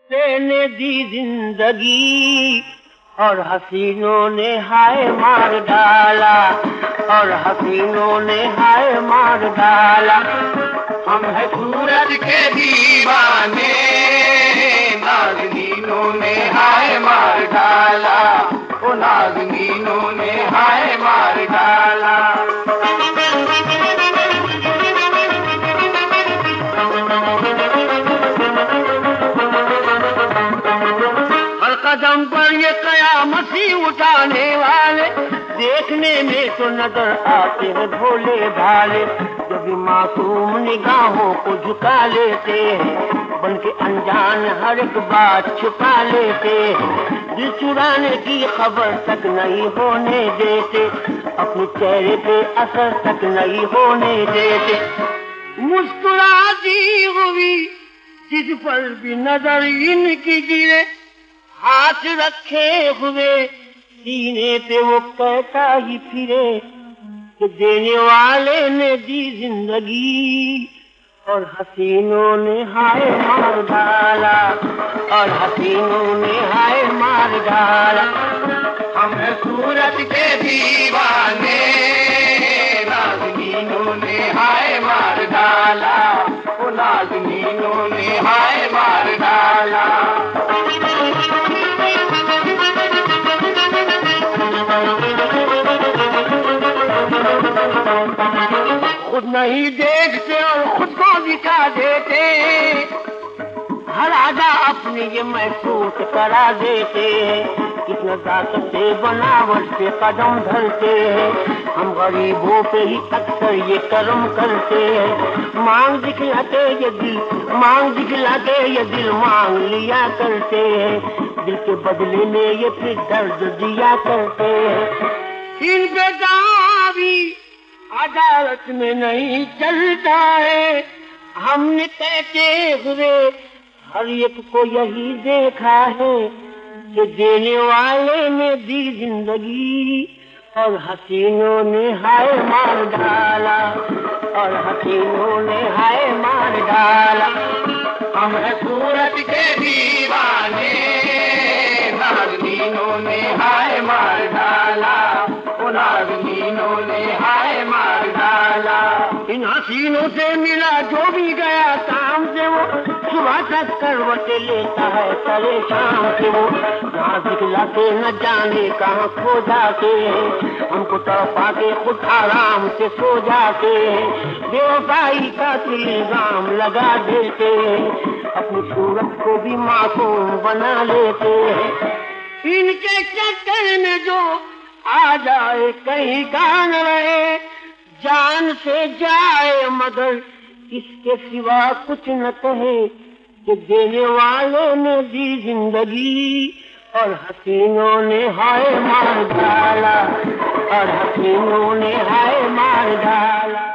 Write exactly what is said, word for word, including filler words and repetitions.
ने दी जिंदगी और हसीनों ने हाय मार डाला, और हसीनों ने हाय मार डाला। हम है सूरज के दीवाने, नाज़नीनों ने हाय मार डाला, ओ नाज़नीनों ने हाय मार डाला। कदम पर ये कयामत ही उठाने वाले, देखने में तो नजर आते हैं भोले भाले, जो भी मासूम निगाहों को झुका लेते हैं, बन के अनजान हर एक बात छुपा लेते हैं, दिल चुराने की खबर तक नहीं होने देते, अपने चेहरे पे असर तक नहीं होने देते। मुस्कुराती हुई जिस पर भी नजर इनकी गिरे, हाथ रखे हुए सीने पे वो कहता ही फिरे कि देने वाले ने दी जिंदगी और हसीनों ने हाय मार डाला, और हसीनों ने हाय मार डाला। हम है सूरज के दीवाने, नाज़नीनों ने हाय मार डाला, ओ नाज़नीनों ने हाय मार डाला। खुद नहीं देखते और खुद को दिखा देते, हर आधा अपने ये महसूस करा देते, कितना ताकत से बनावट से कदम धरते हैं, हम गरीबों पे ही अक्सर ये कर्म करते हैं, मांग दिखलाते ये दिल, मांग दिखलाते ये दिल मांग लिया करते हैं, दिल के बदले में ये फिर दर्द दिया करते हैं। इन पे दावी अदालत में नहीं चलता है, हमने कहते हुए हर एक को यही देखा है कि देने वाले ने दी जिंदगी और हसीनों ने हाय मार डाला, और हसीनों ने हाय मार डाला। हम है सूरज के दीवाने, नाज़नीनों ने हाय मार डाला, ओ नाज़नीनों ने हाय मार डाला। इन हसीनों से मिला जो भी गया शाम से, वो सुबह तक करवट लेता है सारे शाम से, वो कहाँ दिखलाते न जाने कहाँ खो जाते हैं, हमको तड़पा के खुद आराम से सो जाते हैं, बेवफाई का इल्जाम लगा देते हैं, अपनी सूरत को भी मासूम बना लेते हैं। इनके चक्कर में जो आ जाए कहीं कान रहे, जान से जाए मगर इसके सिवा कुछ न कहे, कि देने वाले ने दी जिंदगी और हसीनों ने हाय मार डाला, और हसीनों ने हाय मार डाला।